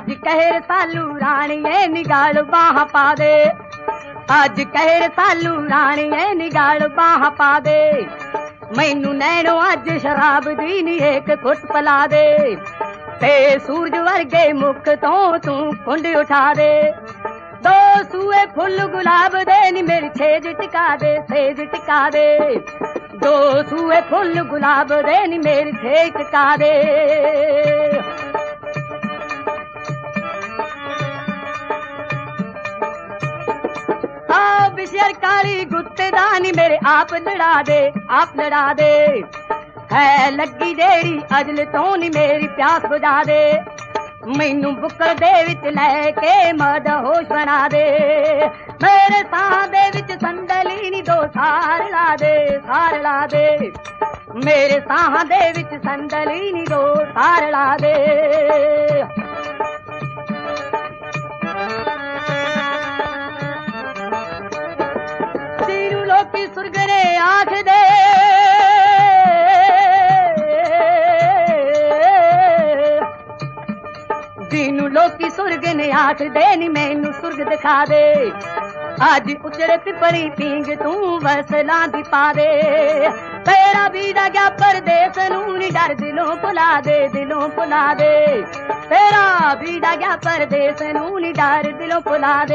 अज कहर सालू राणीए निगाल बाह पा दे। अज कहर सालू राणीए निगाल बाह पा दे। मैनू नैनो अज शराब दी नी एक घुट पिला दे। ते सूरज वर्गे मुख तो तू कुंड उठा दे। दो सूए फुल गुलाब दे नी मेरी सेज टिका दे, सेज टिका दे। दो सूए फुल गुलाब दे नी मेरी सेज टिका दे। बिशर काली गुत्ते दानी मेरे आप लड़ा दे, आप लड़ा दे। है लगी जेड़ी अजल तो नी मेरी प्यास बुझा दे। मैनू बुक्कड़ दे विच लैके मद होश बना दे। मेरे साह दे विच संदली नी दो सार ला दे, सार ला दे। मेरे साह दे विच संदली नी दो सार ला दे। लोकी सुर्ग ने आख दे। जीनू लोकी सुर्ग ने आख दे नी मैनू सुर्ग दिखा दे। अज उचड़े पिपरी पींग तू वसला दी पा दे। तेरा बीड़ा गया परदेस नू नी डर दिलों भुला दे, दिलों भुला दे। तेरा बीड़ा गया परदेस नू नी डर दिलों भुला दे।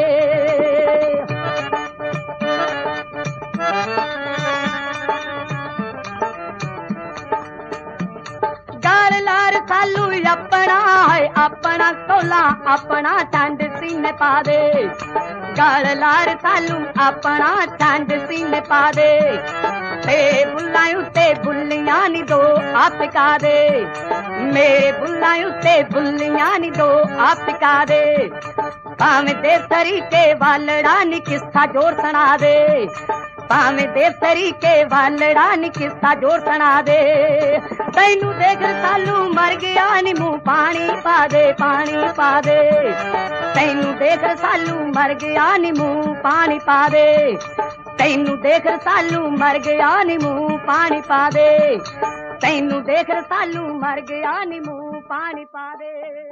गाल लार सालू अपना है, अपना तोला अपना चंद सीने पा दे। गाल लार सालू अपना चंद सीने पा दे। ते बुल्ला उत्ते बुल्लियां नी दो आप टिका दे। मेरे बुल्ला उत्ते बुल्लियां नी दो आप टिका दे। भावें दे तरीके वालड़ा नी किस्सा जोर सुना दे। भावें दे तरीके वालड़ा नी किस्सा जोर सुना दे। तैनू देख सालू मर गया नी मुंह पानी पा दे, पानी पा दे। तैनू देख सालू मर गया नी मुंह पानी पा दे। तैनू देख सालू मर गया नी मुंह पानी पा दे। तैनू देख सालू मर गया नी मुंह पानी पा दे।